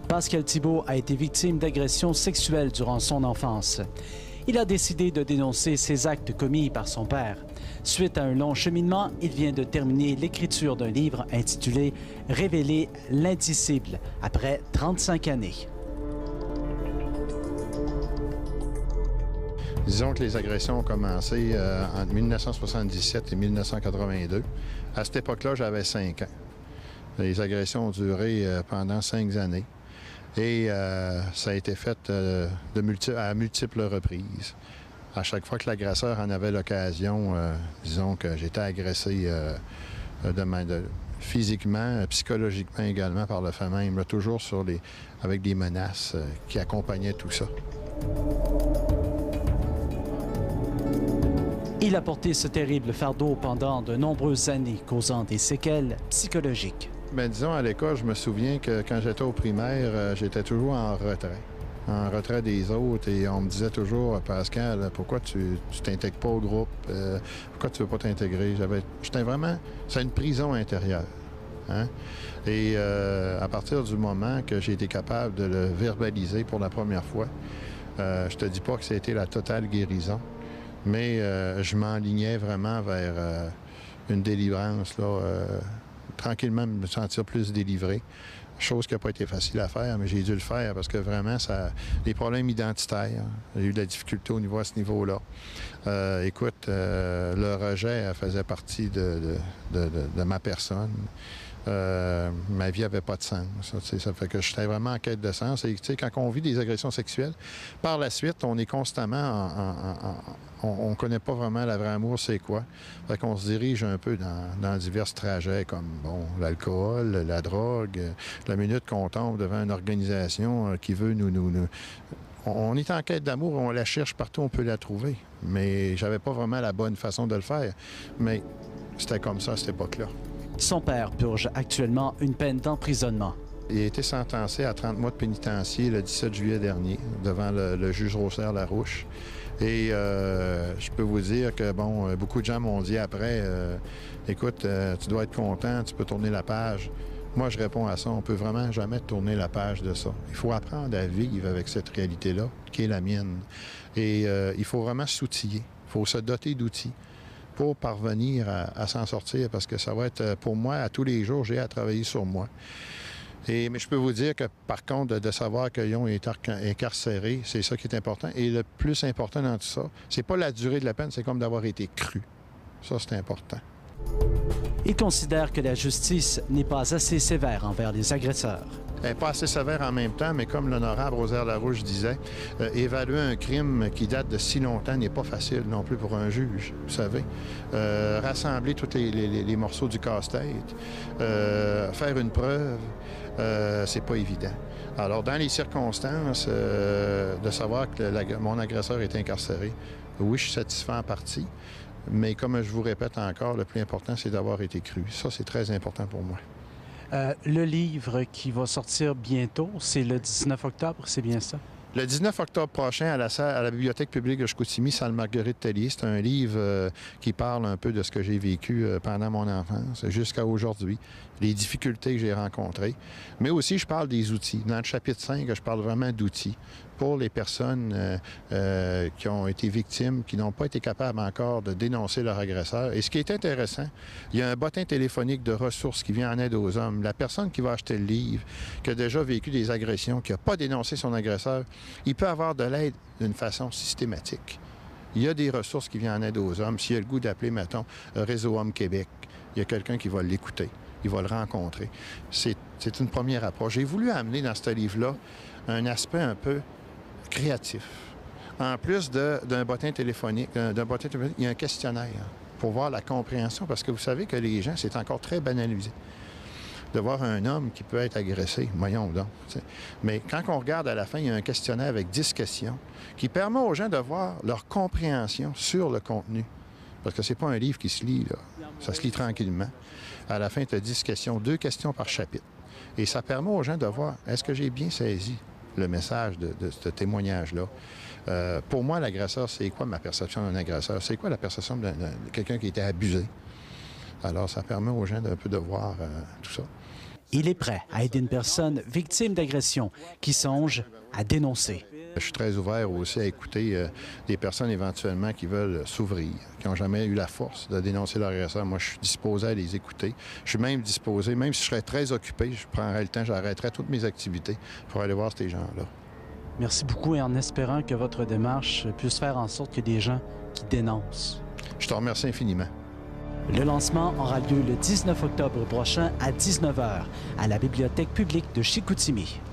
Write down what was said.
Pascal Thibault a été victime d'agressions sexuelles durant son enfance. Il a décidé de dénoncer ces actes commis par son père. Suite à un long cheminement, il vient de terminer l'écriture d'un livre intitulé « Révéler l'indicible » après 35 années. Disons que les agressions ont commencé entre 1977 et 1982. À cette époque-là, j'avais 5 ans. Les agressions ont duré pendant 5 années. Et ça a été fait à multiples reprises. À chaque fois que l'agresseur en avait l'occasion, disons que j'étais agressé physiquement, psychologiquement également par le fait même, là, toujours avec des menaces qui accompagnaient tout ça. Il a porté ce terrible fardeau pendant de nombreuses années, causant des séquelles psychologiques. Bien, disons, à l'école, je me souviens que quand j'étais au primaire, j'étais toujours en retrait des autres, et on me disait toujours, Pascal, pourquoi tu t'intègres pas au groupe? Pourquoi tu veux pas t'intégrer? J'étais vraiment... C'est une prison intérieure. Hein? Et à partir du moment que j'ai été capable de le verbaliser pour la première fois, je te dis pas que ça a été la totale guérison, mais je m'enlignais vraiment vers une délivrance, là, tranquillement me sentir plus délivré. Chose qui n'a pas été facile à faire, mais j'ai dû le faire parce que vraiment, les problèmes identitaires, j'ai eu de la difficulté à ce niveau-là. Écoute, le rejet faisait partie de ma personne. Ma vie n'avait pas de sens. Ça fait que j'étais vraiment en quête de sens. Et quand on vit des agressions sexuelles, par la suite, on est constamment on ne connaît pas vraiment la vraie amour, c'est quoi. Fait qu'on se dirige un peu dans divers trajets comme l'alcool, la drogue, la minute qu'on tombe devant une organisation qui veut on est en quête d'amour, on la cherche partout, on peut la trouver. Mais j'avais pas vraiment la bonne façon de le faire. Mais c'était comme ça à cette époque-là. Son père purge actuellement une peine d'emprisonnement. Il a été sentencé à 30 mois de pénitencier le 17 juillet dernier devant le juge Rosser-Larouche. Et je peux vous dire que, beaucoup de gens m'ont dit après, écoute, tu dois être content, tu peux tourner la page. Moi, je réponds à ça, on peut vraiment jamais tourner la page de ça. Il faut apprendre à vivre avec cette réalité-là, qui est la mienne. Et il faut vraiment s'outiller, il faut se doter d'outils pour parvenir à s'en sortir, parce que ça va être, pour moi, à tous les jours, j'ai à travailler sur moi. Mais je peux vous dire que, par contre, de savoir qu'ils ont été incarcérés, c'est ça qui est important. Et le plus important dans tout ça, c'est pas la durée de la peine, c'est comme d'avoir été cru. Ça, c'est important. Il considère que la justice n'est pas assez sévère envers les agresseurs. Elle n'est pas assez sévère en même temps, mais comme l'honorable Rosser-Larouche disait, évaluer un crime qui date de si longtemps n'est pas facile non plus pour un juge, vous savez. Rassembler tous les morceaux du casse-tête, faire une preuve, c'est pas évident. Alors, dans les circonstances, de savoir que mon agresseur est incarcéré, oui, je suis satisfait en partie, mais comme je vous répète encore, le plus important, c'est d'avoir été cru. Ça, c'est très important pour moi. Le livre qui va sortir bientôt, c'est le 19 octobre, c'est bien ça? Le 19 octobre prochain, à la Bibliothèque publique de Chicoutimi, salle Marguerite-Tellier, c'est un livre qui parle un peu de ce que j'ai vécu pendant mon enfance jusqu'à aujourd'hui, les difficultés que j'ai rencontrées. Mais aussi, je parle des outils. Dans le chapitre 5, je parle vraiment d'outils pour les personnes qui ont été victimes, qui n'ont pas été capables encore de dénoncer leur agresseur. Et ce qui est intéressant, il y a un bottin téléphonique de ressources qui vient en aide aux hommes. La personne qui va acheter le livre, qui a déjà vécu des agressions, qui n'a pas dénoncé son agresseur, il peut avoir de l'aide d'une façon systématique. Il y a des ressources qui viennent en aide aux hommes. S'il y a le goût d'appeler, mettons, Réseau Homme Québec, il y a quelqu'un qui va l'écouter, il va le rencontrer. C'est une première approche. J'ai voulu amener dans ce livre-là un aspect un peu créatif. En plus d'un bottin téléphonique, il y a un questionnaire pour voir la compréhension, parce que vous savez que les gens, c'est encore très banalisé de voir un homme qui peut être agressé. Voyons donc. T'sais. Mais quand on regarde à la fin, il y a un questionnaire avec 10 questions qui permet aux gens de voir leur compréhension sur le contenu. Parce que c'est pas un livre qui se lit, là. Ça se lit tranquillement. À la fin, tu as 10 questions, 2 questions par chapitre. Et ça permet aux gens de voir, est-ce que j'ai bien saisi le message de ce témoignage-là? Pour moi, l'agresseur, c'est quoi ma perception d'un agresseur? C'est quoi la perception de quelqu'un qui a été abusé? Alors, ça permet aux gens d'un peu de voir tout ça. Il est prêt à aider une personne victime d'agression qui songe à dénoncer. Je suis très ouvert aussi à écouter des personnes éventuellement qui veulent s'ouvrir, qui n'ont jamais eu la force de dénoncer leur agresseur. Moi, je suis disposé à les écouter. Je suis même disposé, même si je serais très occupé, je prendrais le temps, j'arrêterais toutes mes activités pour aller voir ces gens-là. Merci beaucoup et en espérant que votre démarche puisse faire en sorte qu'il y ait des gens qui dénoncent. Je te remercie infiniment. Le lancement aura lieu le 19 octobre prochain à 19h à la Bibliothèque publique de Chicoutimi.